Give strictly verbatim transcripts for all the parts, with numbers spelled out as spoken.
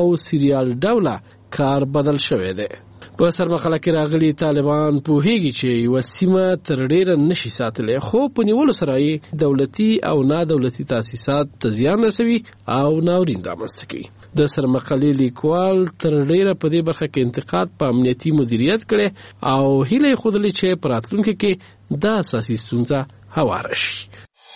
او سیریال ډوله کار بدل شوی دی. په سرمخاله کې راغلي طالبان پوهیږي چې یو سیمه تر ډیره نشي ساتلی، خو په نیولو سره یې دولتي او نا دولتي تاسیسات ته زیان رسوي او ناورین رامنځته کوي. د سرمقالې لیکوال تر ډیره په دې برخه کې انتقاد په امنیتي مدیریت کړي او هیله یې ښودلې چې په راتلونکي کې دا اساسي ستونزه هواره شي.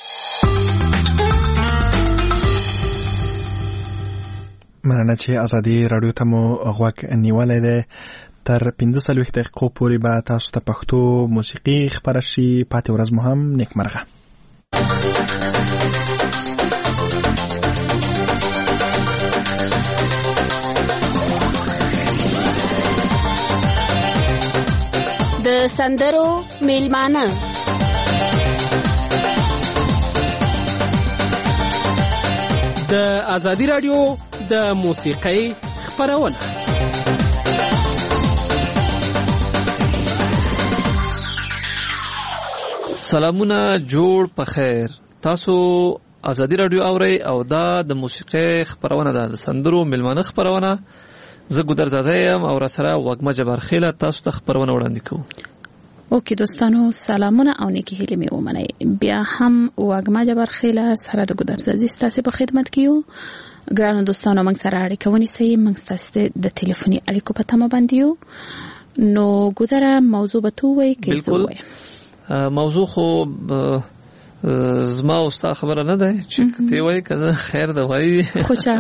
مننه چې ازادي رادیو ته مو غوږ نیولی دی. تر پنځه څلوېښت دقیقو پورې به تاسو ته پښتو موسیقي خپره شي. پاتې ورځ مو هم نیکمرغه. د سندرو میلمانه د ازادي رادیو د موسیقۍ خپرونه. سلامونه جوړ په خیر. تاسو ازادي رادیو اورئ او دا د موسیقۍ خپرونه ده، د سندرو میلمانه خپرونه. زه ګودر زازا یم او را سره وږمه جبارخیله تاسو ته خپرونه وړاندې کوم. اوکې دوستانو، سلامونه او نیکی هیلې مې ومنئ. بیا هم وږمه جبارخیله سره د ګودر زازي ستاسو په خدمت کې یو. ګرانو دوستانو، موږ سره اړیکه ونیسئ. موږ ستاسو د ټلیفوني اړیکو په تمه باندې یو. نو ګودره، موضوع به تو وایي که زه ووایم؟ موضوع خو زما او ستا خبره نه ده چې ته وایي که زه خیر ده وایي. خو چا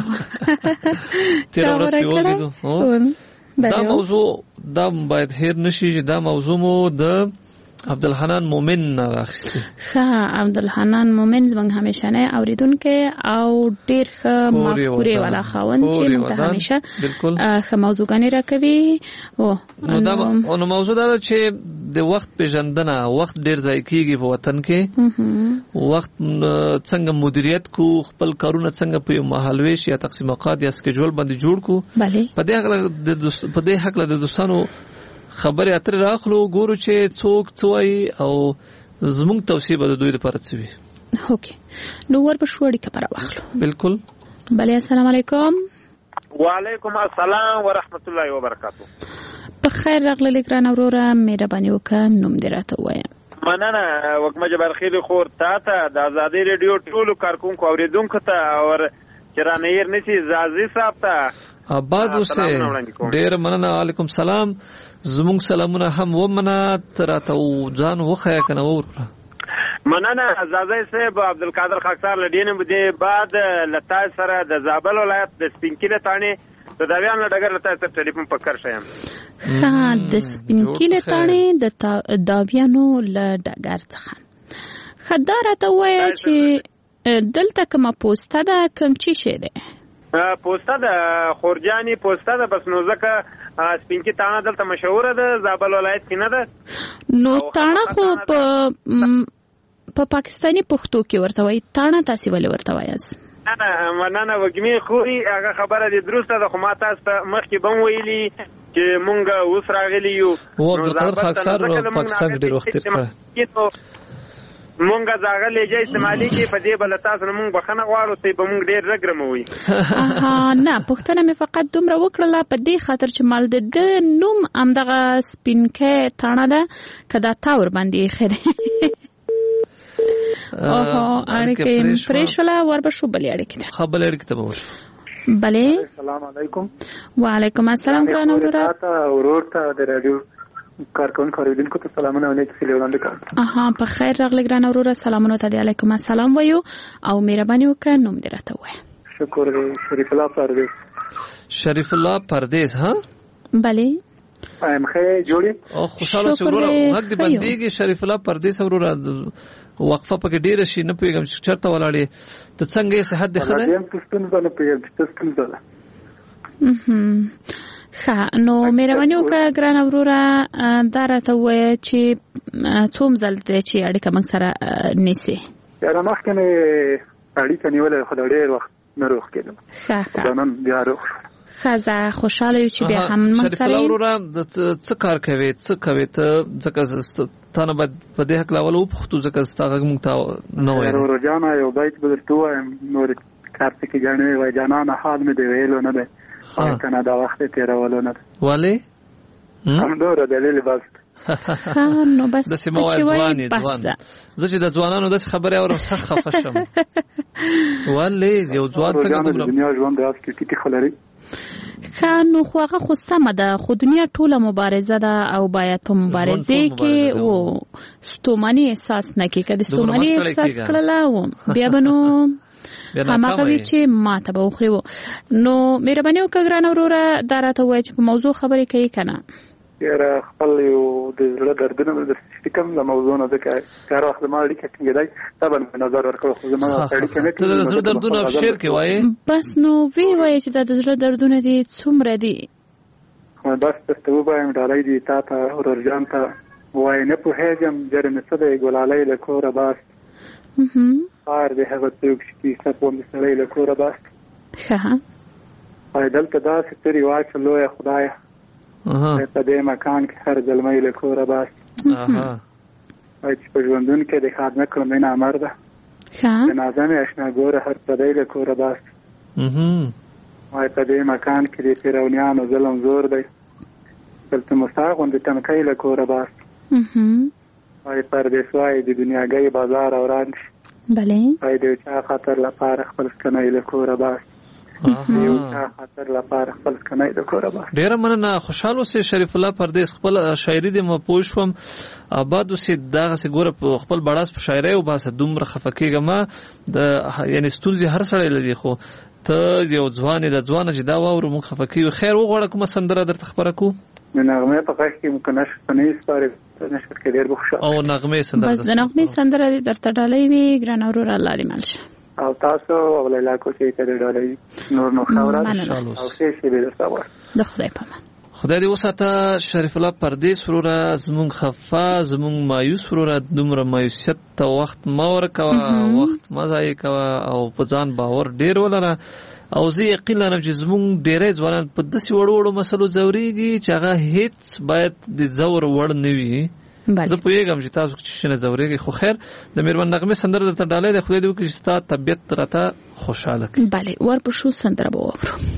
تېره ورځ پرې ولیدو. دا موضوع دا باید هیر نشي چې دا موضوع مو د عبدالحنان مومن نه راخیستې. ښه، عبدالحنان مومن زموږ همیشنی اورېدونکی او ډېر ښه مفکورې والا خاوند چې موږ ته همیشه ښه موضوعګانې راکوي. نو موضوع دا ده چې د وخت پیژندنه. وخت ډېر ضایع کېږي په وطن کې. وخت څنګه مدیریت کو، خپل کارونه څنګه په یو مهالویش یا تقسیم اوقات یا سکیجول باندې جوړ کو. په دې هکله د دوستانو خبرې اترې راخلو، ګورو چې څوک څه وایي او زموږ توصیه به د دوی لپاره څه وي. اوکې، نو ورپسې اړیکه پر واخلو. بالکل. بله، السلام علیکم. وعلیکم السلام ورحمت الله وبرکاتو. په خیر راغلی ګرانه وروره، مهرباني وکړه نوم دې راته ووایه. مننه وږمه جبارخیل خور، تا ته د ازادي رادیو ټولو کارکونکو اوریدونکو ته او چې رانه هیر نشي زازي صاحب ته آباد اوسه. ډېر مننه. وعلیکم سلام. زموږ سلامونه هم ومنه. ته راته ځان وښیه که نه وروره. مننه زازی صاحب. عبدالقادر خاکسار له دې نه دې بعد له تا سره د زابل ولایت د سپینکیلې تاڼې د داویان له ډګر له تا سره ټلیفون په کار شیم. ښه، د سپینکیلې تاڼې د داویانو له ډګر څخه. ښه، دا راته ووایه چې دلته کومه پوسته ده، کوم چی شی دی؟ پوسته ده خورجاني پوسته ده. بس نو ځکه سپینکي تاڼه دلته مشهوره ده، زابل ولایت کې نه ده. نو تاڼه خو په په پاکستاني پښتو کې ورته وایي، تاڼه تاسې ولې ورته وایاست؟ نه مننه وږمې خوري، هغه خبره دې درسته ده، خو ما تاسو ته مخکې به هم ویلي چې مونږ اوس راغلي یو. او عبدالقادر خاکسار پاکستان کې ډېر وخت تېر کړی. مونږه زاغه لهجه استعمالي کې په دې بل تاسو نه مونږ بخښنه غواړو، ته به مونږ ډېر رګرموي. نه، پوښتنه مې فقط دومره وکړله په دې خاطر چې مال د ده نوم همدغه سپینکۍ تاڼه ده، که دا تا ور باندې ایښی دی. اوهو، اړیکه یې پرې شوله. وربشو بلې اړیکې ته. ښه، بلې اړیکې ته به وشو. بلې. السلام علیکم. وعلیکم السلام ګرانه وروره. ورور ته د راډیو کارکونکو اوریدونکو ته سلامونه او نیک هیلې وړاندې کوم. اها، په خیر راغلی ګرانه وروره. سلامونه ته دې علیکم السلام وایو او مهرباني وکړه نوم دې راته ووایه. شکر دی. شریف الله پردیس. شریف الله پردیس. ها بله. ایم خیر جوړی او خوشاله شو وروره. حق دې بنديږي شریف الله پردیس وروره. وقفه پکې ډیره شي، نه پیغام چې چرته ولاړې ته څنګه یې صحت دې خره؟ راځم پښتون باندې پیغام چې تاسو ده. ښه، نو مهرباني وکړه ګرانه وروره، دا راته ووایه چې څوم ځل دی چې اړیکه موږ سره نیسې؟ یاره مخکې مې اړیکه نیولې، خو د ډېر وخت نه روغ کېدم. ښه ښه، نن بیا روغ. ښه، زه خوشحاله یو چې بیا هم موږ سره. شریف الله وروره، څه کار کوې؟ څه کوې ته؟ ځکه تا نه باید په دې هکله اول وپوښتو، ځکه ستا غږ موږ ته نه وایي. ورور جانه یو بیت به درته ووایم، نور کار پکې ګڼې وایي. جانانه حال مې دې ویلو نه دی، کنه دا وخت تیرولو نه ولی همدوره دلیل بس ها نو بس د سیمه وای ځواني ځوان زه چې د ځوانانو د خبرې اورم سخت خفه شم ولی یو ځوان څنګه د دنیا ژوند د اصلي ټکی خلري خانو خو هغه خو سمه ده خو دنیا ټوله مبارزه ده او باید په مبارزه کې و ستوماني احساس نه کې کده ستوماني احساس کړلا و بیا بنو هماغه وی چې ماته به وخري و نو مهرباني وکړه ګران وروره دا راته وایي چې په موضوع خبرې کوي کنه یاره خپل یو د زړه دردونه د سیستم د موضوع نه ځکه هر وخت ما اړیکه کېدای طبعا په نظر ورکړو خو زما اړیکه نه ته د زړه دردونه په شعر کې وایي بس نو وی وایي چې د زړه دردونه دي څومره دي خو بس ته وایم ډالۍ دي تا ته ورجان ته وای نه په هیڅ جره نه څه دی ګلالۍ له کوره باس هر د هغه څوک چې څه په سره له کوره باس ښه پیدل ته دا ستوري واچ لوی خدای په دې مکان کې هر ځلمې له کوره باس اها وای چې په ژوندون کې د خدمت کړم نه امر ده ښه نازم آشنا ګوره هر څه دی له کوره باس اها وای په دې مکان کې د پیرونیانو ظلم زور دی دلته مستاغون د تنکۍ له کوره باس اها وای پردیس وای د دنیاګۍ بازار اوران بله وای د چا خاطر لپاره خپل سکنۍ له کوره باس یو چا خاطر لپاره خپل سکنۍ له کوره باس ډیر مننه خوشاله سي شریف الله پردیس خپل شاعري د مپوښوم آباد سي دغه سي ګوره خپل بڑاس په شاعري او باسه دومره خفکیګه ما د یعنی ستونزي هر سړی لدی خو ته یو ځوان د ځوان چې دا وره مخ خفکیو خیر وغوړه کوم سندره درته خبره کو نغمه په قش کې مکنش پنيس پاره نشر کې ډیر بخښه او نغمه سندره بس د نغمه سندره درته ډالۍ وی ګران اورور الله دې ملشه او تاسو او علاقو چې ته ډالۍ نور نو خبره ان شاء الله او څه شي به تاسو د خدای په امان خدای دې وساته شریف الله پردیس وروره زمون خفا زمون مایوس وروره دومره مایوسیت ته وخت ما ورکوا وخت مزای کوا او په ځان باور ډیر ولره او زه یقین لرم چې زمون ډیرې ځوانان په داسې وړو وړو مسلو ځوريږي چې هغه هیڅ باید د زور وړ نه وي زه پوهیږم چې تاسو چې شنه ځوريږي خو خیر د میرمن نغمه سندره درته ډالۍ د خدای دې وکړي چې تاسو طبيعت راته خوشاله کړي bale ور په شو سندره به وورو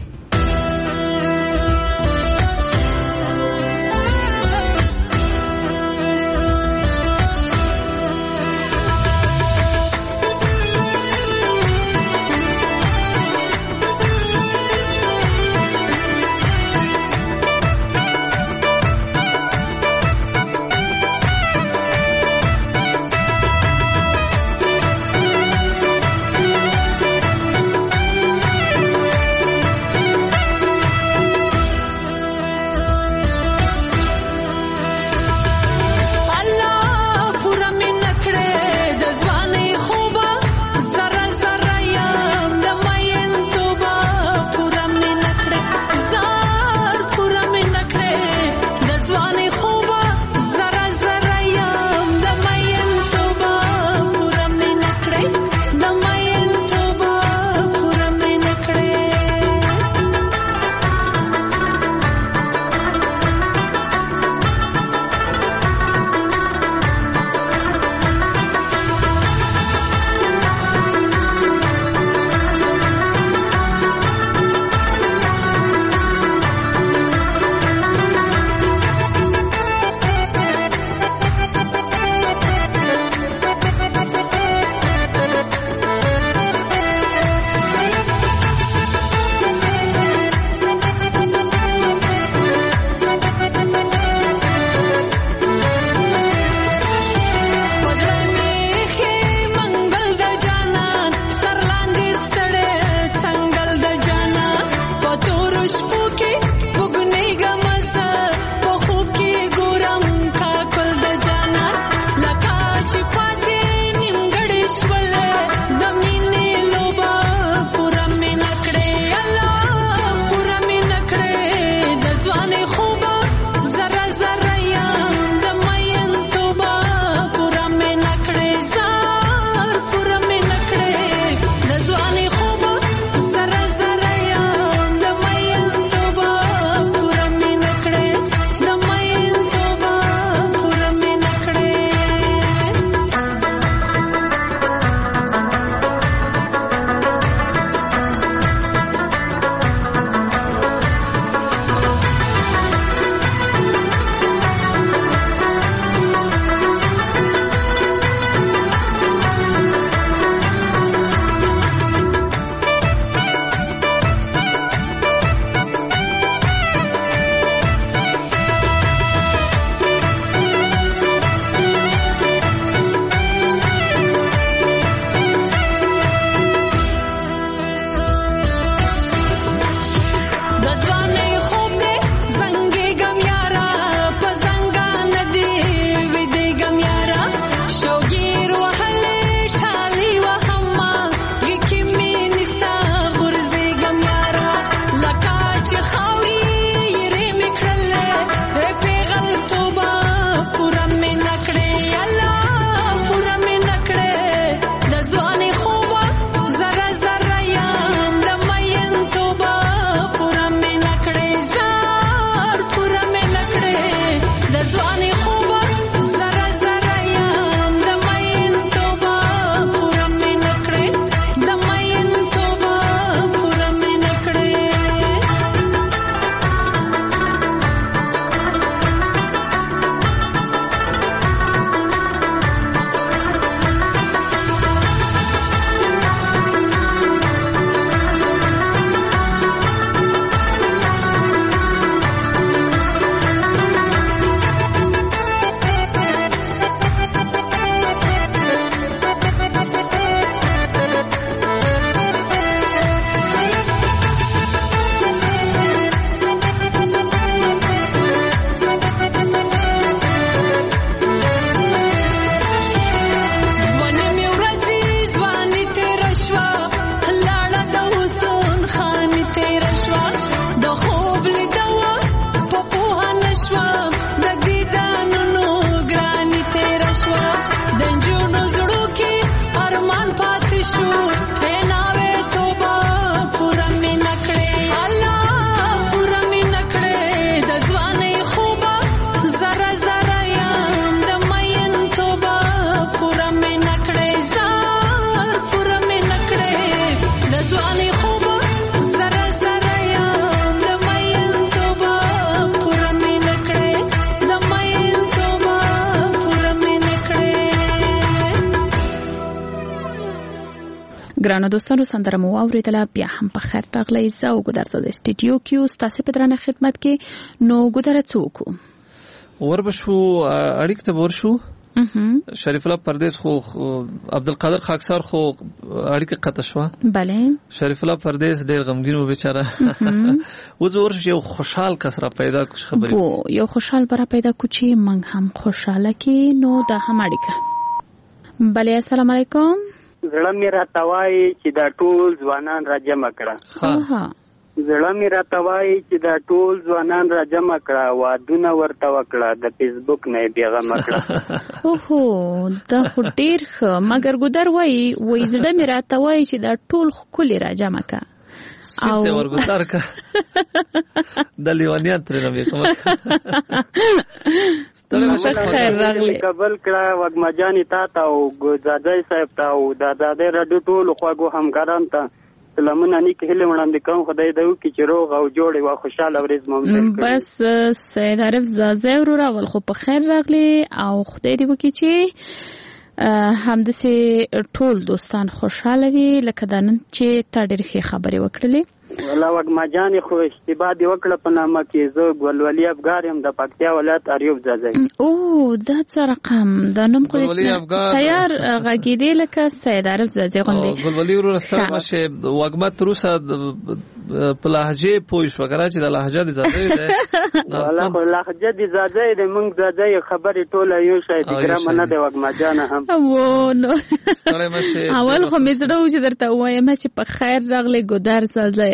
ګرانو دوستانو سندره مو اوریدله بیا هم په خیر راغلی زه او ګودر زه د سټوډیو کې ستاسو په درنه خدمت کې نو ګودر څوک وربشو اړیک ته ورشو شریف الله پردیس خو عبدالقادر خاکسار خو اړیکه قطع شو بله شریف الله پردیس ډیر غمګین و بیچاره اوس ورش یو خوشحال کس را پیدا کوش خبرې وو یو خوشحال برا پیدا کو چې من هم خوشاله کې نو دا هم اړیکه بله السلام علیکم زړه مې راته وایي چې دا ټول ځوانان را جمع کړه زړه مې راته وایي چې دا ټول ځوانان را جمع کړه وادونه ورته وکړه د فیسبوک نه یې بېغمه کړه اوهو دا خو ډېر ښه مګر ګودر وایي وایي زړه مې راته وایي چې دا ټول ښکلي را جمع کړه سیده ورګوتار کا د لیوانیان ترې نه ویښه ستړی خیر راغلی قبل کړه وګما جانې تا ته او ګزادی صاحب ته او د ازادۍ راډیو ټولو خواږو همکارانو ته سلامونه نیک هیلې وړاندې کوم خدای دې وکړي چې روغ او جوړ او خوشحاله ورځ مو تیر کړي بس سید عارف زازی وروره ول خو په خیر راغلی او خدای دې وکړي چې همداسې ټول دوستان خوشحاله وي لکه دا نن چې تا ډېرې ښې خبرې وکړلې والله وګما جانې خو اشتباه دې وکړه په نامه کې زه ګلولي افګار یم د پکتیا ولایت اریوب زازی او دا څه رقم دا نوم خو تیار غږېدې لکه سید عارف زازی غوندې ګلولي وروره ستړی مه شې وګما تر اوسه په لهجې پوه شوه که نه چې دا لهجه د زازی دی والله خو لهجه د زازی دی موږ زازی خبرې ټوله یو شی د ګرامه نه دی وګما جانه هم و نو اول خو مې زړه و چې درته ووایم چې په خیر راغلی ګودر زازی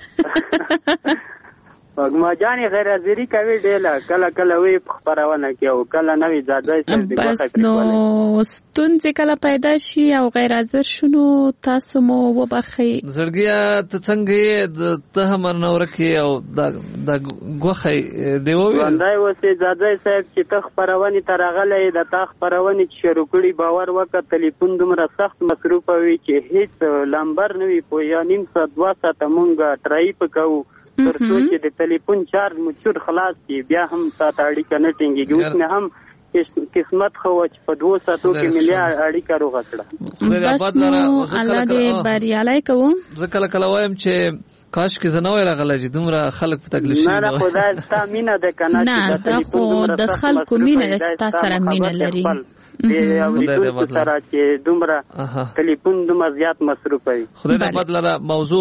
وګما جانې غیر حاضري کوي ډېله کله کله وی په خپرونه کې او کله نه وي زازی صاحب د بس نو ستونزې کله پیدا شي او غیر حاضر شنو تاسو مو وبخئ زړګیه ته څنګه یې ته هم رانه ورکې او د ګوښی دې وویل ژوندی اوسې زازی صاحب چې ته خپرونې ته راغلی د تا خپرونې چې شروع کړي باور وکړه تلیفون دومره سخت مصروفه وي چې هېڅ لمبر نه وي په یا نیم ساعت دوه ساعته مونږ ټرایي په کوو تر څو چې د ټلیفون چارج مو چور خلاص شي بیا هم تاسو اړیکه نه ټینګېږي اوس مې هم قسمت خو چې په دوه ساعتو کې ملي اړیکه روغه کړه بس نو الله دې بریالی کوم زه کله کله وایم چې کاش کې زه نه وای راغلی چې دومره خلک په تکلیف شوي نه نه خدای ستا مینه ده که نه نه دا خو د خلکو مینه ده چې تا سره مینه لري د اوریدونکو سره چې دومره ټلیفون دومره زیات مصروف وي خدای دې بد لره موضوع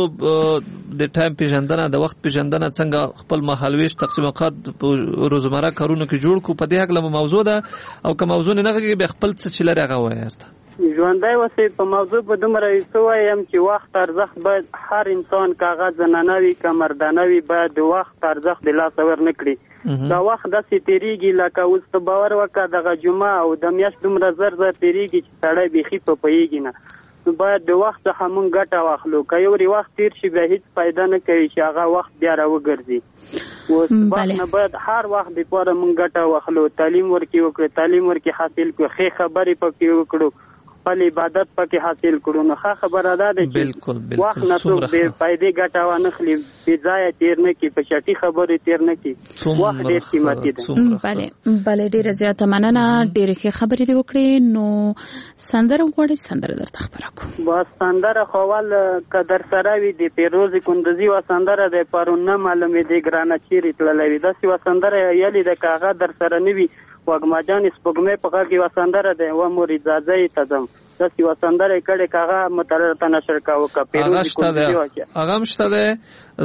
د ټایم پیژندنه د وخت پیژندنه څنګه خپل مهالویش تقسیم اوقات په روزمره کارونو کې جوړ کو په دې هکله موضوع ده او که موضوع نه غږیږي به خپل څه چې لري هغه وایي ژوندی اوسئ په موضوع په دومره څه وایم چې وخت ارزښت باید هر انسان که هغه زنانه وي که مردانه وي باید د وخت ارزښت د لاسه ورنه کړي دا وخت داسې تېرېږي لکه اوس ته باور وکړه دغه جمعه او د میاشت دومره زر زر تېرېږي چې سړی بیخي په پوهېږي نه نو باید د وخت څخه مونږ ګټه واخلو که یو ری وخت تېر شي بیا هېڅ فایده نه کوي چې هغه وخت بیا راوګرځي اوس وخت نه باید هر وخت دپاره مونږ ګټه واخلو تعلیم ورکې وکړو تعلیم ورکې حاصل کړو ښې خبرې پکې وکړو خپل عبادت پکې حاصل کړو نو ښه خبره دا ده چې وخت نه څوک بې فایدې ګټه وانخلي بې ځایه تېر نه کړي په چټي خبرې تېر نه کړي وخت ډېر قیمتي ده بلې بلې ډېره زیاته مننه ډېرې ښې خبرې دې وکړې نو سندره غواړئ سندره درته خپره کړو بس سندره خو اول که در سره وي د پیروز کندوزي وه سندره دی پرون نه معلومېدې ګرانه چیرې تللی وي داسې وه سندره یلې ده که هغه در سره نه وي وګما جان سپوږمۍ په غږ یوه سندره دی و مورې ځاځی ته ځم داسې یوه سندره یې کړې که هغه مترره ته نشر کوه که پیروز کندوزي هغه هم شته دی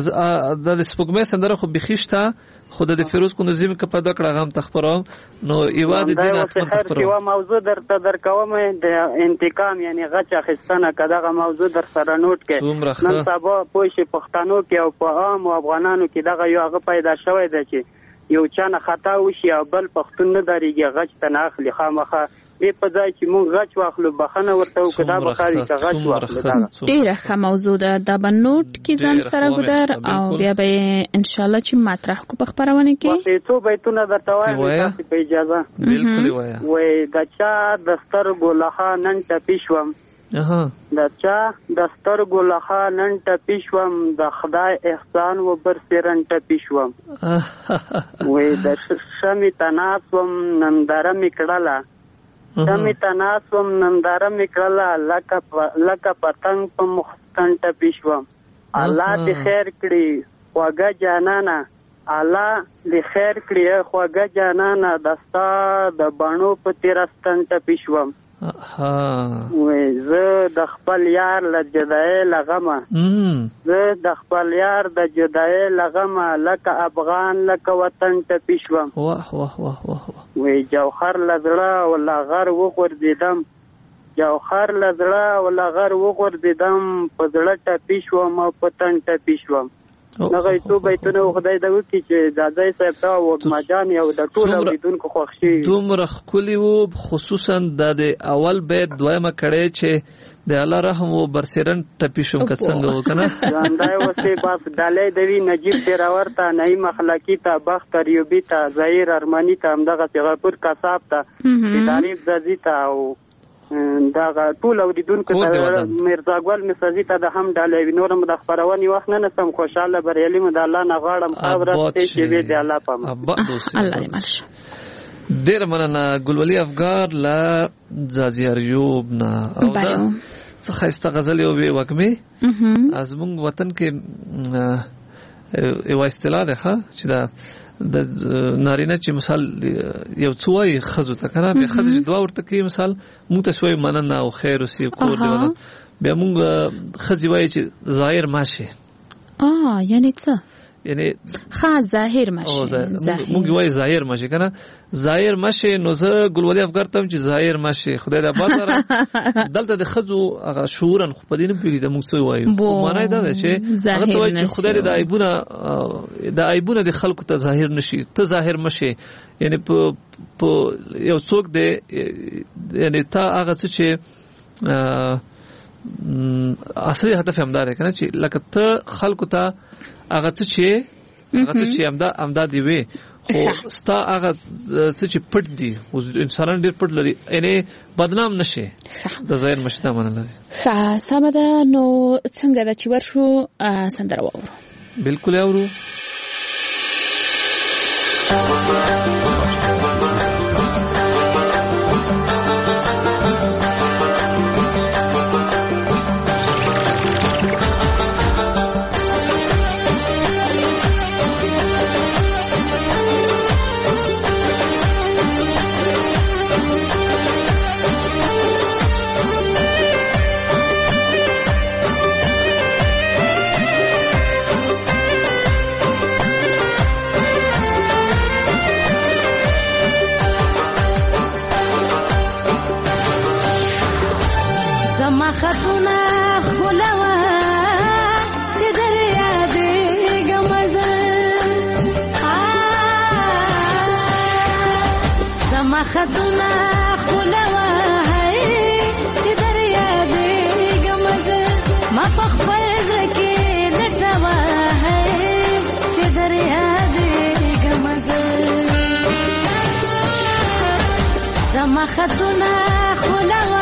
د سپوږمۍ سندره خو بیخي شته خو د فیروز کندوزي مې که پیدا کړه هغه هم ته خپروم نو یوه د دې نه حتما ته خپروم یوه موضوع درته درکوم د انتقام یعنې غچ اخیستنه که دغه موضوع در سره نوټ کړې نن سبا پوه شي پښتنو کې او په عامو افغانانو کې دغه یو هغه پیدا شوی دی چې یو چا نه خطا وشي او بل پښتون نه درېږي غچ ته نه اخلي خامخا دې په ځای چې مونږ غچ واخلو بخښنه ورته وکړو دا به ښه وي که غچ واخلو ډېره ښه موضوع ده دا به نوټ کړي ځان سره ګودر او بیا به یې انشاءالله چې مطرح کړو په خپرونه کې څو بیتونه درته وایم تاسې په اجازه بالکل وایه وایي د چا د سترګو لخوا نن ټپي شوم د چا د سترګو لخوا نن ټپي شوم د خدای احسان و برسېرن ټپي شوم وایي د شمې ته ناست وم ننداره مې کړله دمې تناسوم ننداره مې کړله لکه پتنګ په مخستن ټپي شوم. الله دې خیر کړي خواږه جانانه، الله دې خیر کړي خواږه جانانه، دستا د بڼو په تیرستن ټپي شوم. وې زه د خپل یار له جدایۍ له غمه، زه د خپل یار د جدایۍ له غمه لکه افغان لکه وطن ټپي شوم. واه واه واه واه وې جوهر له زړه ولا غر وغورځېدم، جوهر له زړه ولا غر وغورځېدم، په زړه ټپي شوم او په تن ټپي شوم. دغه څو بیتونه خدای د وکړي چې د ځای صاحب ته وګما جان یو د ټول اوریدونکو خوښ شي. دومره ښکلي وو، خصوصا د اول بیت دویمه کړی چې د الله رحم و برسرن ټپي شوم که څنګه وکنه ځاندا اوسې بس ډالۍ دوی نجیب تیراور ته نعیم اخلاقی ته بخت ریوبی ته ظاهر ارمانی ته همدغه غفور کساب ته تعریف زازی ته او دا ټول اوریدونکو ته مرزا ګل مسازي ته د هم ډالۍ نورم د خبرونې وخت نه نسم خوشاله بریالي مد الله نه غاړم خبره چې وی دی الله پام الله دې مرشه. ډیر مننه ګلولي افغار لا زازیاریوب نه او دا څه خسته غزل یو وګمه از مونږ وطن کې یو اصطلاح ده چې دا د نارینه چې مثال یو څوای خزو ته کنه به خزو دوا ورته کې مثال مونږ ته شوي مننه او خیر او سی کول دی بیا مونږ خزي وای چې ظاهر ماشه اه یعنی څه یعنی خاص ظاهر ماشه مونږ وای ظاهر ماشه کنه ظاهر ماشه نو زه ګلولي افغار ته چې ظاهر ماشه خدای دا بازار دلته د خزو هغه شعورن خو پدې نه پیږي د مونږ څه وایو معنی دا ده چې هغه ته وای چې خدای د عیبونه د عیبونه د خلکو ته ظاهر نشي ته ظاهر مشه یعنی په یو څوک دی یعنی تا هغه چې اصلي هدف هم دا دی کنه چې لکه ته خلکو ته هغه چې هغه چې امدا امدا دی وي خو ستا هغه چې پټ دي انسانان ډېر پټ لري یعنی بدنام نشي د ظاهر مشته منل لري. ښه سمه ده. نو څنګه د چې ورشو سندره واورو؟ بالکل اورو. خطونه خلوا چې دریا دې ګمزه زما خطونه خلوا چې دریا دې ګمزه ما په خپل ځکه لټوا چې دریا دې ګمزه زما خطونه خلوا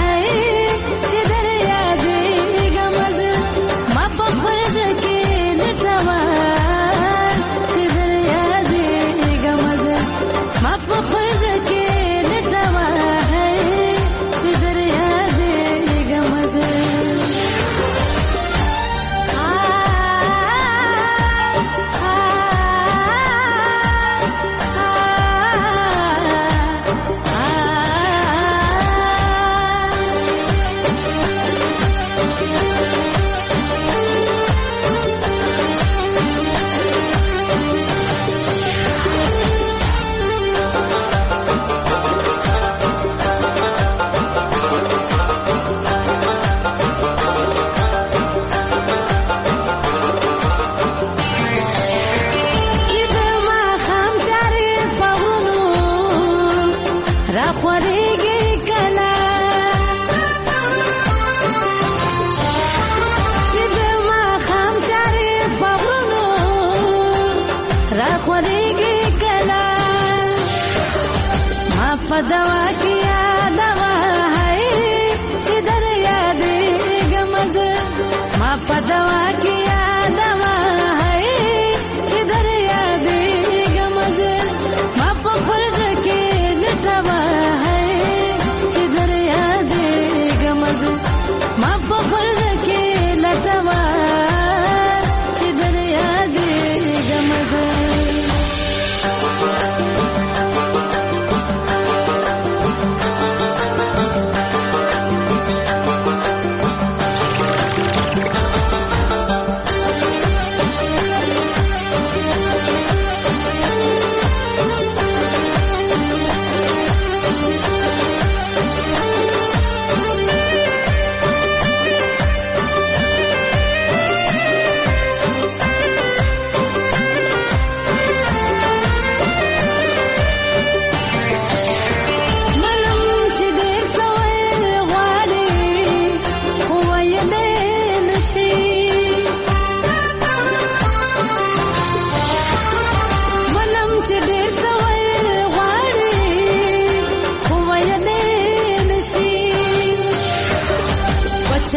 دوا کیا دوا ہے چې دریا دې ګمزه ما په دوا کیا دوا ہے چې دریا دې ګمزه ما په فرض کې لټوا ہے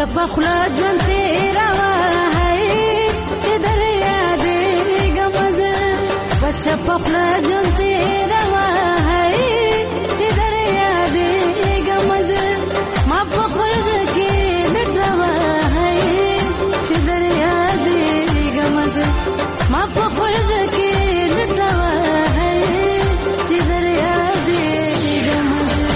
په خوله ژوند تېروه چې در یادېږم زه بچه په خوله ژوند تېروه چې در یادېږم زه ما په خوله کې لټوه چې در یادېږم زه ما په خوله کې لټوه چې در یادېږم زه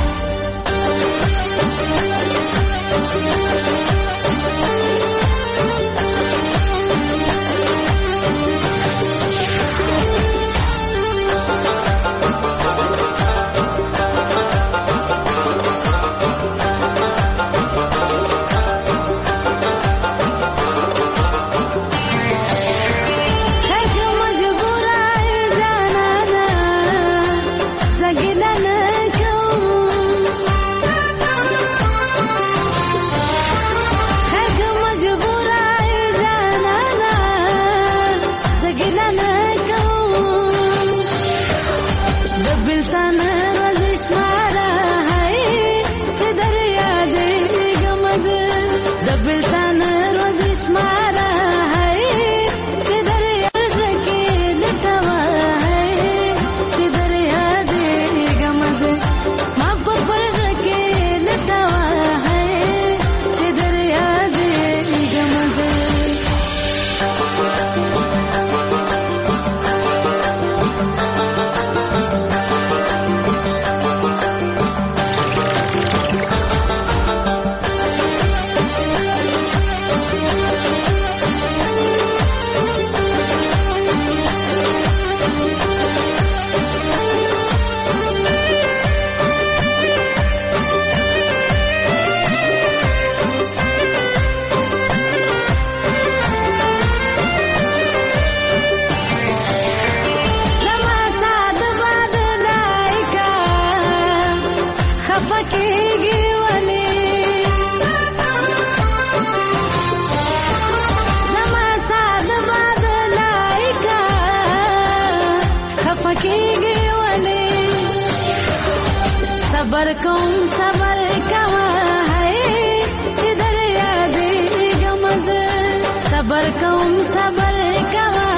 صبر کوم صبر کوه چې در یادېږم زه صبر کوم صبر کوه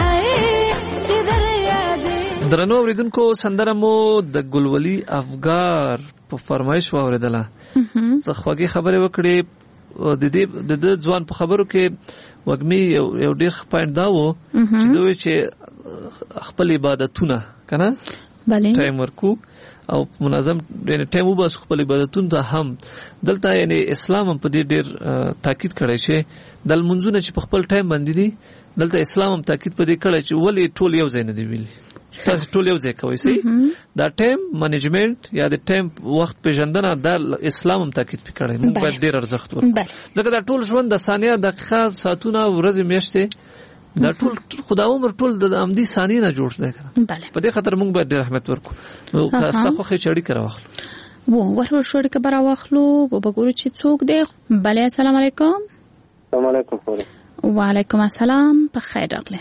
چې در یادېږم. درنو اوریدونکو سندره مو د ګلولي افګار په فرمایش واوریدله. زه خوږې خبرې وکړې د دې د ځوان په خبرو کې وګمي یو ډېر پوینټ دا و چې دوی چې خپل عبادتونه کنه بله ټایم ورکو او منظم یعنی ټایم وباس خپل عبادتونه ته هم دلته یعنی اسلام هم په دې ډېر تاکید کړی چې د لمونځونه چې په خپل ټایم باندې دي دلته اسلام هم تاکید په دې کړی چې ولې ټول یو ځای نه دی ویلي تاسو ټول یو ځای کوئ سي دا ټایم منیجمنت یا د ټایم وخت پیژندنه د اسلام هم تاکید کړی موږ باید ډېر ارزښت ورکړو ځکه دا ټول ژوند د ثانیه دقیقه ساعتونه ورځې میاشتې دا ټول خدا عمر ټول د امدي ثانیه نه جوړ دی په دې خاطر موږ باید ډېر اهمیت ورکړو نو تاسو خو هیڅ اړیکه راوخلو وو ورو شوړ کې برا واخلو وبګورو چې څوک دی بله السلام علیکم. السلام علیکم. وعلیکم السلام. په خیر راغله.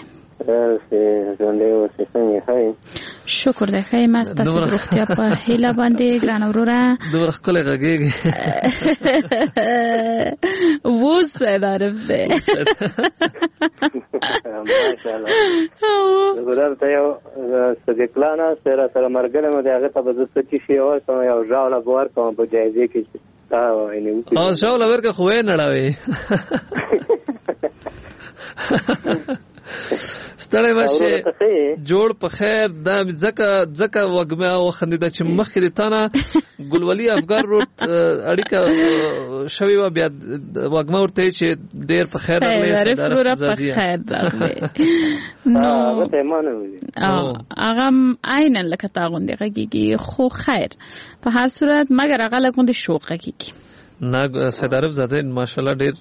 شکر دی خیر ما ستاسو د روغتیا په هیله باندې ګران وروره دوه خپل غږیږي وو سره ده ماشاءالله ګورم ته یو صدیقلانا سره سره مرګله مې هغه ته به څه شي او یو ژاوله بور کوم په جایزه کې تا ویني او ژاوله ورکه خو یې نړاوي ستړی مشه جوړ په خیر دا ځکه ځکه وګمه او خندیدا چې مخکې د تانه ګلولي افګار روټ اړیکه شوی و بیا وګمه ورته چې ډیر په خیر راغلی سره په خیر راغلی نو هغه عین لکه تا غوندې غږیږي خو خیر په هر صورت مګر هغه لګوندې شوق غږیږي نه سید عرب زاده ماشاءالله ډیر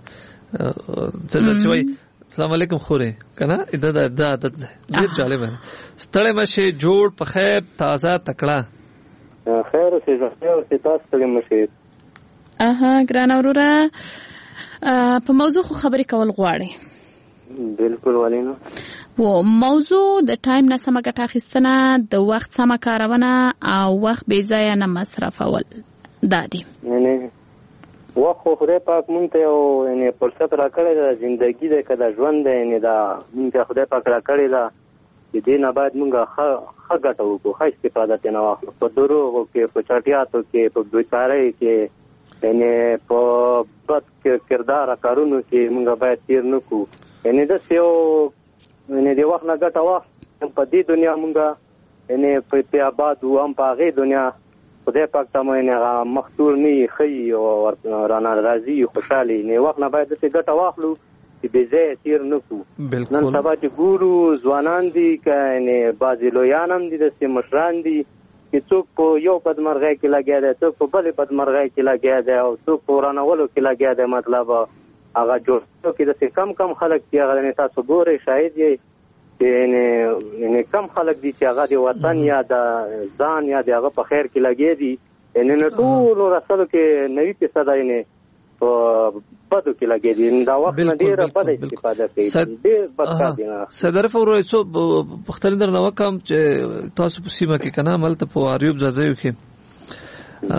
څه وایي السلام علیکم خوره کنه دا دا دا ډیر جالب ہے ستړی مشه جوړ په خیر تازه تکړه خیر اوسې زه اوسې تاسو ستړی مشه اها ګران وروره په موضوع خو خبرې کول غواړي بالکل ولینو و موضوع د ټایم نه سم ګټه اخیستنه د وخت سم کارونه او وخت بې ځایه نه مصرفول دادی نه وخت خدای پاک مونږ ته یو یعنی فرصت راکړی ده، زندګي ده که د ژوند ده، یعنی دا مونږ ته خدای پاک راکړی ده چې دې نه باید مونږ ښه ښه ګټه وکړو، ښه استفاده ترې نه واخلو. په دروغو کې، په چټیاتو کې، په بیکارۍ کې، یعنی په بد کرداره کارونو کې مونږ باید تېر نه کړو. یعنی داسې یو یعنی د وخت نه ګټه واخلو. په دې دنیا مونږ یعنی په آباد وو، هم په هغې دنیا خدای پاک ته مو یعنې هغه مختور نه وي، ښه او رانه راضي وي، خوشحاله وي. وخت نه باید داسې ګټه واخلو چې بې ځایه تېر نه کړو. نن سبا چې ګورو ځوانان دي که یعنې بعضې لویان هم دي، داسې مشران دي چې څوک په یو بدمرغۍ کې لګیا دی، څوک په بلې بدمرغۍ کې لګیا دی، او څوک په ورانولو کې لګیا دی. مطلب هغه جوړ کې داسې کم کم خلک چې هغه یعنې تاسو ګورئ شاید یې یعنی کم خلک دي چې هغه د وطن یا د ځان یا د هغه په خیر کې لګیا دي. یعنی نه ټولو رسلو کې نوي فیصده یعنی په بدو کې لګیا دي. دا وخت نه ډېره بده استفاده کوي، ډېر بد کار دی. سید عارف ورو څو پوښتنې درنه وکړم چې تاسو په سیمه کې که نه هملته په اریوب ځاځیو کې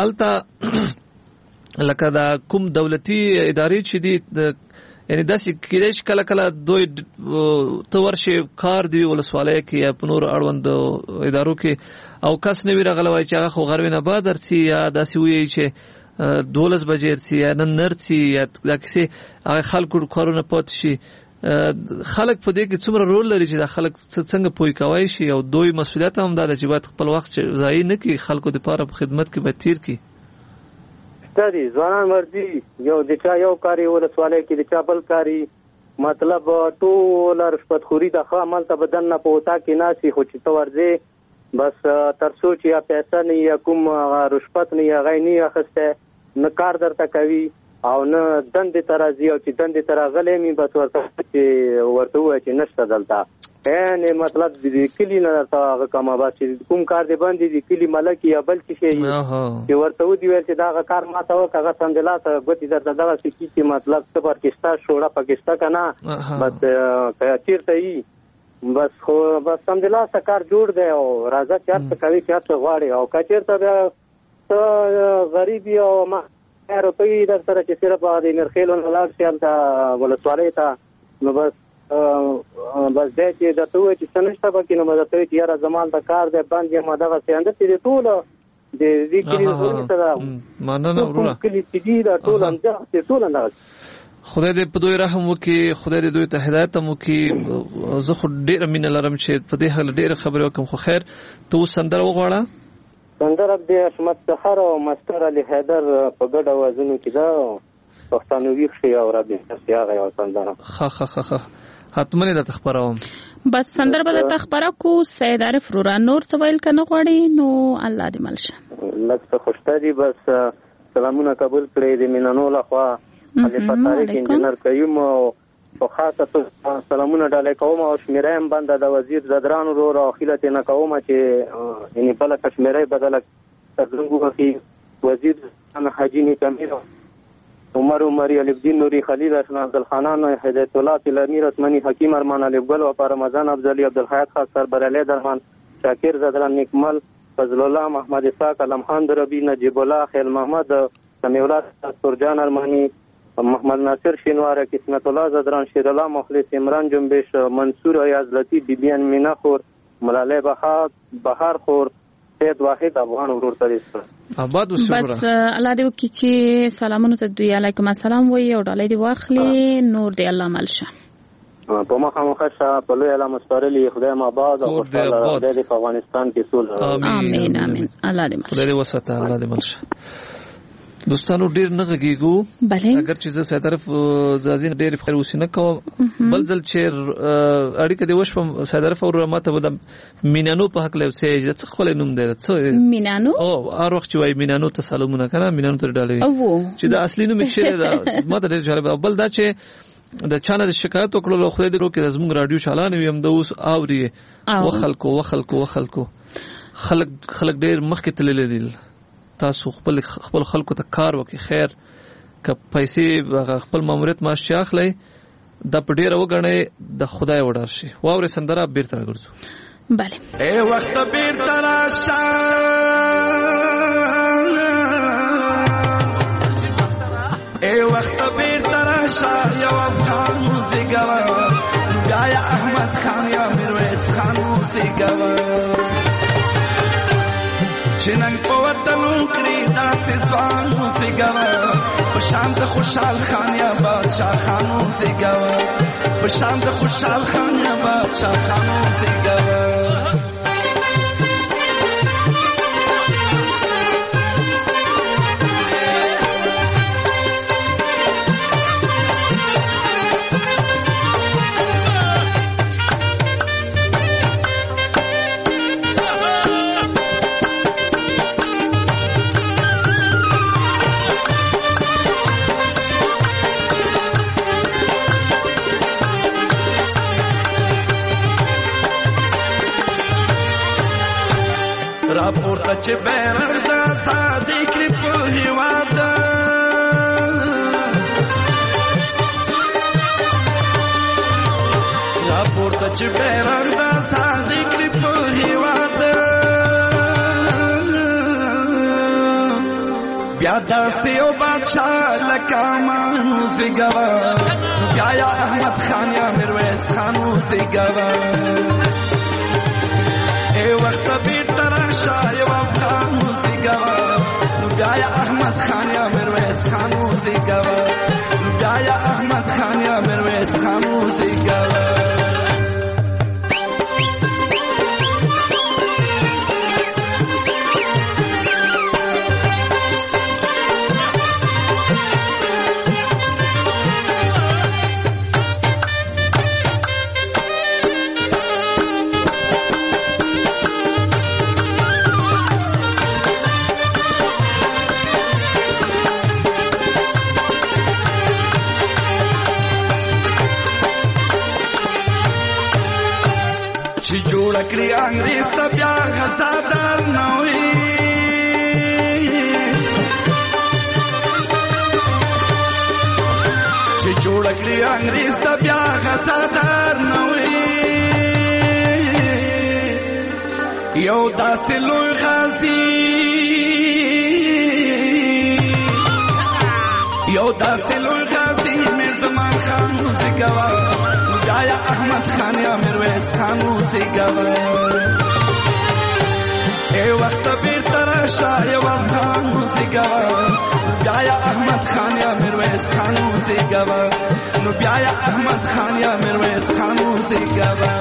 هلته لکه دا کوم دولتي ادارې چې دي، یعنی داسې کېدای شي کله کله دوی ته ورشي کار دی ولسوالۍ کې یا په نورو اړوندو ادارو کې، او کس نه وي راغلی وایي چې هغه خو غرمې نه بعد درسي، یا داسې ووایي چې دولس بجې رسي یا نن نه رسي، یا دا کیسې هغه خلکو کارونه پاتې شي. خلک په دې کې څومره رول لري چې دا خلک څنګه پوه کوی شي، او دوی مسؤلیت هم دا ده چې باید خپل وخت ضایع نه کړي، خلکو دپاره په خدمت کې باید تیر کړي. دي ځوانان ورځي، یو د چا یو کاري ولسوالۍ کې، د چا بل کاري. مطلب ټوله رشوتخوري ده. ښه هملته به دننه په اطاق کې ناست وي، خو چې ته ورځې بس تر څو چې یا پیسه نه یا کوم رشوت نه یا هغه یې نه اخیستی، نه کار درته کوي او نه دندې ته راځي، او چې دندې ته راغلی وي بس ورته چې ورته ووایه چې نشته دلته. یعنې مطلب د کلي نه درته هغه کمه بس چې کوم کار دې بند دي، د کلي ملک یا بل څه شی چې ورته ودي ویل چې دا هغه کار ماته وکړه، هغه سمدلاسه ګوتې درته دغسې کي چې مطلب څه پکې شته، شوړه پکې شته که نه، بس که چېرته وي بس خو بس سمدلاسه کار جوړ دی او راځه چې هر څه کوي چې هر څه غواړي. او که چېرته بیا ته غریب یې او ما روپۍ در سره چې صرف د میرخیلو نه لاړ شي هلته ولسوالۍ ته، نو بس بس دی چې درته ووایي چې څه نشته پکې، نو به درته وایي چې یاره زما هلته کار دی بند یم دغسې. همداسې د ټوله د دې کلي څه ده کوم کلي چې دي دا ټول همدغسې ټول همدغسې. خدای دې په دوی رحم وکړي، خدای دې دوی ته هدایت هم وکړي. زه خو ډېره مینه لرم چې په دې هکله ډېرې خبرې وکړم، خو خیر ته اوس سندره وغواړه. سندره د حشمت سحر او مستر علي حیدر په ګډ اوازونو کې ده، پښتانه ویښ شي او رابطه شي هغه یو سندره. ښه ښه ښه ښه حتمنې درته خپروم. بس سندره به درته خپره کو. سید عارف رورا نور څه ویل که نه غواړي نو الله دې مل شه. لږ څه خوشته دي. بس سلامونه قبول کړئ د مینانو لخوا، خلیفه طارق انجینر قیوم او په خاصه توګه سلامونه ډالۍ کوم او شمیره هم بنده د وزیر زدران ورور او خیلت نه کوم چې یعنې بله کشمیره بدله ترلنګ وکړي. وزیر حاجي نیک امیر، عمر عمری، الفدین نوری، خلیل اشنا، عبدالخانان، هدایت الله تلامیر، عثمانی حکیم، ارمان الفگل و پارمزان افضلی، عبدالحیات خاص سر برعلی درمان، شاکر زدران نیکمل، فضل الله، محمد اسحاق، علم خان دربی، نجیب الله، خیل محمد، سمیع الله سرجان ارمانی، محمد ناصر شینوار، قسمت الله زدران، شیر الله مخلص، عمران جنبش، منصور ایاز لطیف، بیبیان مینا خور، ملاله بهار بهار خور، سید واحد افغان ورور ته آباد اوسه. بس الله دې وکړي چې سلامونه ته دوی علیکم السلام وایي او ډالۍ دې واخلي، نور دې الله مل شه. په مخه مخه شه په لوی الله مستورلي، خدای آباد او خوشاله دې په افغانستان کې سول. امين امين. الله دې مل شه، خدای دې وساته، الله دې مل شه. دوستانو ډیر نه غږیږو، اگر چې زه سید عارف زازین ډیر فخر وسینه کوم. بل ځل چې اړیکه دی وشم سید عارف او ماته ود مینانو په حق لوسه چې خپل نوم دی څه مینانو او هر وخت چې وای مینانو ته سلامونه کنه مینانو ته ډالې چې دا اصلي نوم چې دا ماته ډیر جالب. بل دا چې د چانه د شکایت وکړلو خدای دې روکي د زموږ رادیو چالان وي هم د اوس اوري وخلکو وخلکو وخلکو خلک خلک ډیر مخکې تللی دي. تاسو خپل خپل خلکو ته کار وکړي، خیر که پیسې خپل ماموریت معاش اخلي دا په ډیره وګڼئ د خدای وډار شي. واورې سندره بیرته راګرځو. بله اے وخت بیرته راشه تراشه یو افغان وزیږوه نو بیا یا احمد خان یا میرویس خان وزیږوه چې نن په وطن وکړي داسې ځوان وزیږوه په شان د خوشحال خان یا بادشاه خان وزیږوه په شان د خوشحال خان یا بادشاه خان وزیږوه راپورته چې بیرغ د ازادۍ کړي په هېواد راپورته چې بیرغ د ازادۍ کړي په هېواد بیا داسې یو بادشاه لکه امان وزیږوه نو بیا یا احمد خان یا میرویس خان وزیږوه ای وخت بیرته راشه یو افغان وزیږوه نو بیا یا احمد خان یا میرویس خان وزیږوه نو بیا یا احمد خان یا میرویس خان وزیږوه چې جوړ کړی انګریز ته بیا غزادار نه وي چې جوړ کړی انګریز ته بیا غزادار نه وي یو داسې لوی غازي یو داسې لوی غازي میر زمان خان وزیږوه نو بیا یا احمد خان یا میرویس خان وزیږوه ای وخت بیرته راشه یو افغان وزیږوه نو بیا یا احمد خان یا میرویس خان وزیږوه نو بیا یا احمد خان یا میرویس خان وزیږوه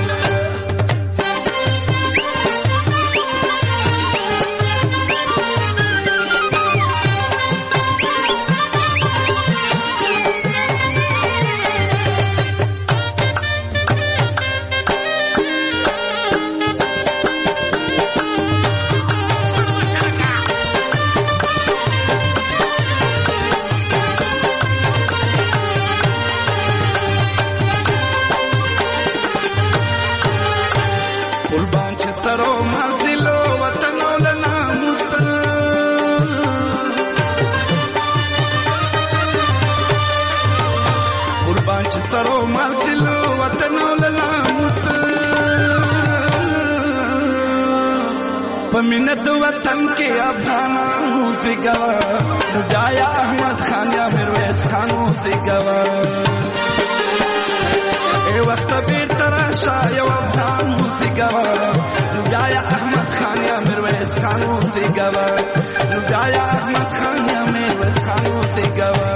قربان چې سرو مازلو وطنو له ناموس قربان چې سرو مازلو وطنو له ناموس په مینه د وطن کې افغانان وزیږوه نو بیا یا احمد خان یا میرویس خان وزیږوه ای وخت بیرته راشه یو افغان وزیږوه نو بیا یا احمد خان یا میرویس خان وزیږوه نو بیا یا احمد خان یا میرویس خان وزیږوه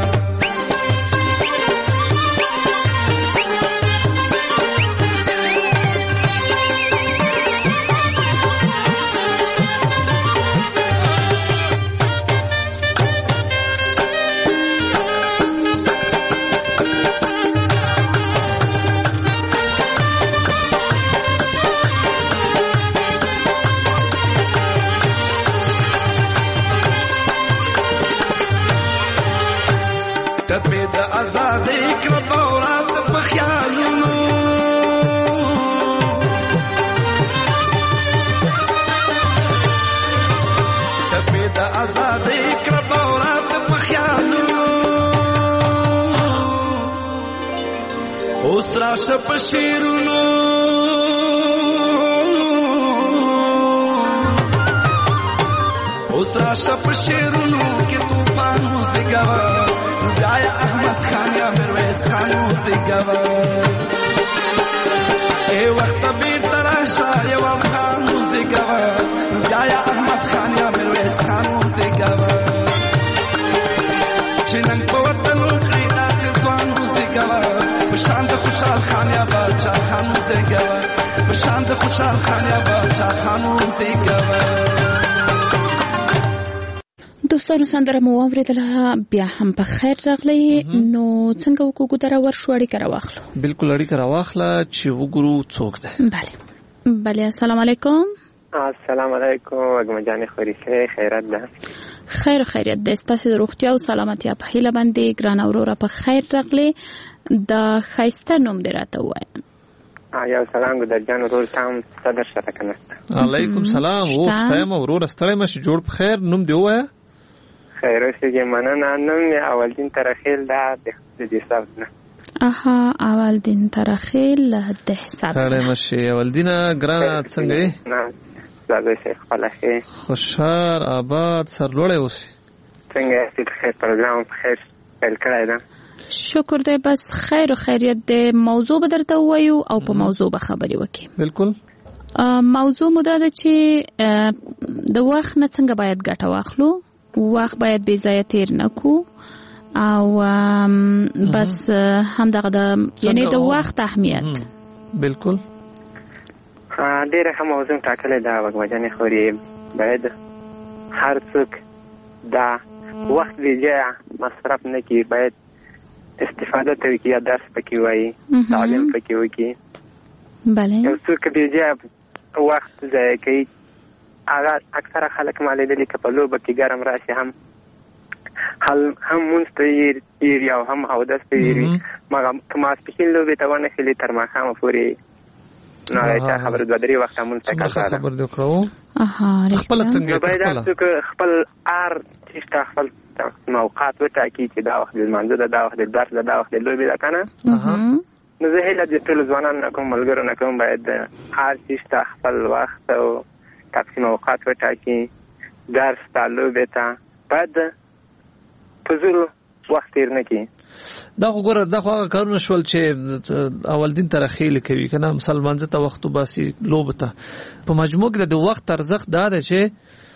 ټپې د ازادۍ کړه بورات په خیالونو ټپې د ازادۍ کړه بورات په خیالونو اوس راشه په شعرونو اوس راشه په شعرونو کې طوفان وزیږوه نو بیا یا احمد خان یا میرویس خان موسیقا ای وقت بیر تراشا یو افغان موسیقا یا یا احمد خان یا میرویس خان موسیقا چنن په وطن وکړي داسې ځوان موسیقا بشان د خوشحال خان یا باچا خان موسیقا بشان د خوشحال خان یا باچا خان موسیقا. دوستانو سندره مو واوریدله بیا هم په خیر راغلی. نو څنګه وکړو ګودره ورشو اړیکه راواخلو؟ بالکل اړیکه راواخله چې وګورو څوک ده. بله بله السلام علیکم. السلام علیکم وګم جان خوريسه خیرات ده. خیر خیریت ده. ستاسو د روغتیا او سلامتیا په هیله باندې ګران اورورا په خیر راغلی. د خایسته نوم دې راته ووایه. یو سلام ګودر جان ورور تام صدر شته کنه. علیکم سلام. او ستایم ورور ستړی مشه جوړ په خیر نوم دی وایه. خیر اوسې مننه. نوم اول دین ترخیل ده د دې حساب نه. اها اول دین ترخیل د حساب نه. ستړی مشه اول دین ګرانه څنګه یې؟ نه زده شیخ خلاصې خوشحال آباد سرلوړی اوسې. څنګه یې خیر پروګرام خیر پیل کړی ده؟ شکر دی. بس خیر و خیریت دی. موضوع به درته ووایو او په موضوع به خبرې وکړو. بالکل. موضوع مو دا ده چې د وخت نه څنګه باید ګټه واخلو. وخت باید بې ځایه تیر نه کړو او بس همدغه د یعنی د وخت اهمیت. بالکل. ډېره ښه موضوع ټاکلې ده وګمجانې خوري. باید هر څوک دا وخت بې ځایه مصرف نه کړي. باید استفاده ترې کړي یا درس پکې وایي تعلیم پکې وکړي. بله. یو څوک بې ځایه وخت ضایع کوي هغه اکثره خلک ما لیدلي که په لوبه کې ګرم راشي هم هم مونځ ته یې او هم اودس ته یې وي. که ماسپښین لوبې ته ونښلي تر ماښامه پورې نو هغه چا خبره دوه درې وخته مونځ ته کړه. نو باید هر څوک خپل هر چیز ته خپل موقعات وټاکي چې دا وخت د لمانځه ده دا وخت د درس ده دا وخت د لوبې ده که نه. نو زه هیله د ټولو ځوانانو نه کوم ملګرو نه کوم باید هر چیز ته خپل وخت او تقسیم اوقات وټاکي. درس ته لوبې ته باید فضول وخت تیر نه کړي. دا خو ګوره دا خو هغه کارونه شول چې اول دین ترخیل کوي که نه. مثال لمانځه ته وخت وباسي لوبو ته. په مجموع کې د وخت ارزښت دا دی چې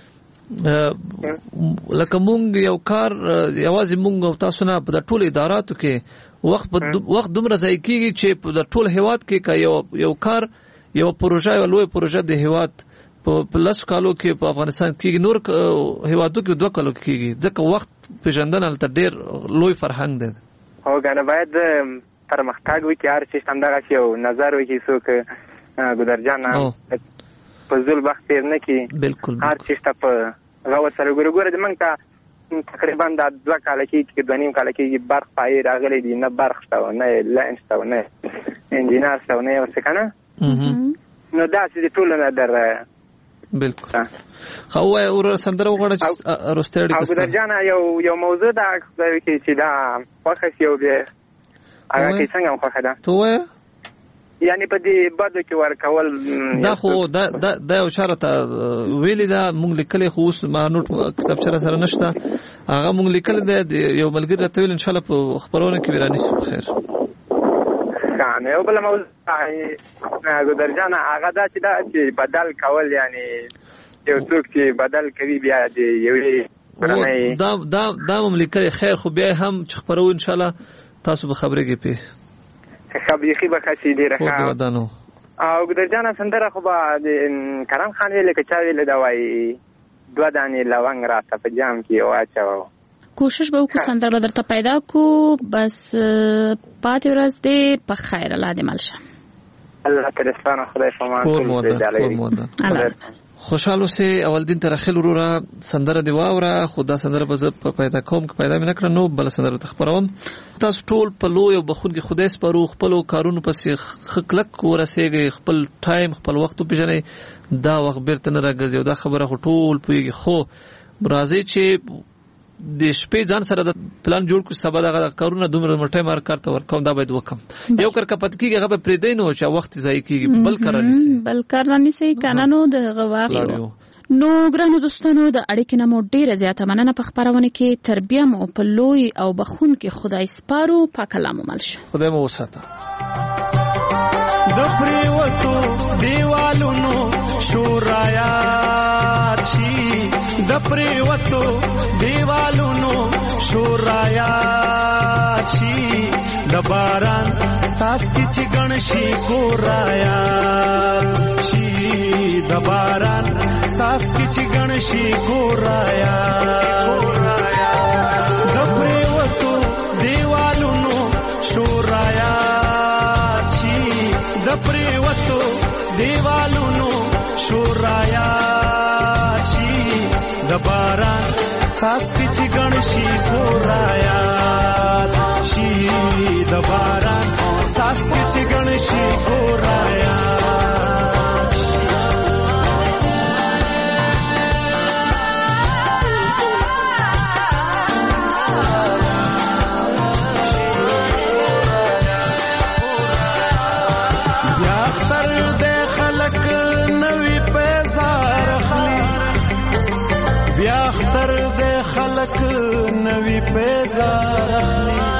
لکه مونږ یو کار یوازې مونږ او تاسو نه په د ټولو اداراتو کې وخت وخت دومره ضایع کېږي چې په د ټول هیواد کې که یو یو کار یو پروژه یو لوی پروژه د هیواد په لسو کالو کې په افغانستان کېږي نور هیوادو کې دوه کالو کې کېږي ځکه وخت پېژندنه هلته ډېر لوی فرهنګ دی. هو ګنه باید پرمختګ وکړي هر چیز همدغسې یو نظر وکړي څوک ګودرجانه فضول وخت تېر نه کړي. بالکل. هر چیز ته په غور سره وګوري. ګوره زمونږ ته تقریبا دا دوه کاله کېږي چې دوه نیم کاله کېږي برق پایې راغلی دي. نه برق شته و نه لاین شته و نه انجینر شته و نه یو څه که نه. نو داسې د ټولو نه در بالکل. خو وایه ورور سندره وغواړه چې وروستۍ اړیکه ستا. ګودرجانه یو یو موضوع ده خدای وکړي چې دا خوښه شي او بیا هغه کې څنګه هم خوښه ده. ته ووایه. یعنی په دې بدو کې ورکول دا خو دا دا یو چا راته ویلې ده مونږ لیکلی خو اوس ما نوټ کتابچه راسره نشته. هغه مونږ لیکلی دی یو ملګري راته ویل انشاءالله په خپرونه کې به رانیسو په خیر. ښه یو بله موضوع ګودرجانه هغه دا چې دا چې بدل کول یعنی یو څوک چې بدل کوي بیا د یوې کورنۍ دا دا دا مو لیکلی خیر خو بیا هم چې خپرو انشاءالله تاسو به خبرېږئ پې ښه بیخي به ښه شي ډېره ښه. او ګودرجانه سندره خو به د کرم خان ویلې که چا ویلې ده وایي دوه دانې لونګ راته په جام کې واچوه. کوشش به وکړو سندره به درته پیدا کړو. بس پاتې ورځ دې په خیر. الله دې مل شه. الله ترستانه خدای فمان کور مودن خوشحال اوسې. اول دین ترخیل وروره سندره دی واوره. خو دا سندره به زه پیدا کوم که پیدا مې نه کړه نو بله سندره ته خپروم. تاسو ټول په لوی او بخونکي خدای سپارو. خپلو کارونو پسې ښه کلک ورسېږئ. خپل ټایم خپل وخت وپېژنئ. دا وخت بیرته نه راګرځي او دا خبره خو ټول پوهېږي. خو راځئ چې د شپې ځان سره د پلان جوړ کړو سبا دغه کارونه دومره ټایم هر کار ته ورکوم دا باید وکړم. یو کار که پاتې کېږي هغه به پرېږدئ نو چې وخت ضایع کېږي بل کار رانیسئ بل کار رانیسئ که نه نو د هغه واخلو. نو ګرانو دوستانو د اړیکې نه مو ډیره زیاته مننه په خبرونه کې تر بیا مو په لوی او بخون کې خدای سپارو پاک الله مو مل شه خدای مو وساته د پریوتو دیوالونو شورایات شي د پریوتو دیوالونو شورایات شي د باران ساس کی چې گنشي ګورایات شي د باران ساس کی چې گنشي ګورایات د پریوتو دیوالونو شورایات شي د پریوتو دیوالونو شورایات شي د باران ساس کی چې گنشي ګورایات شي د باران ساس کی چې گنشي ګورایات خلق نوی پیزار اخلی